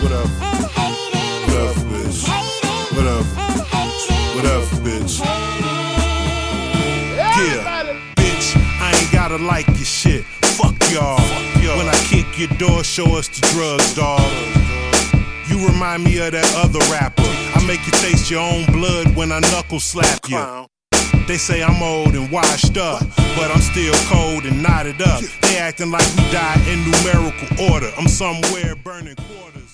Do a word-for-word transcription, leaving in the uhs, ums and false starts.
What up? What up, bitch? What up? What up, bitch? Yeah, bitch, I ain't gotta like your shit. Fuck y'all. When I kick your door, show us the drugs, dawg. You remind me of that other rapper. I make you taste your own blood when I knuckle slap you. They say I'm old and washed up, but I'm still cold and knotted up. They acting like we die in numerical order. I'm somewhere burning quarters.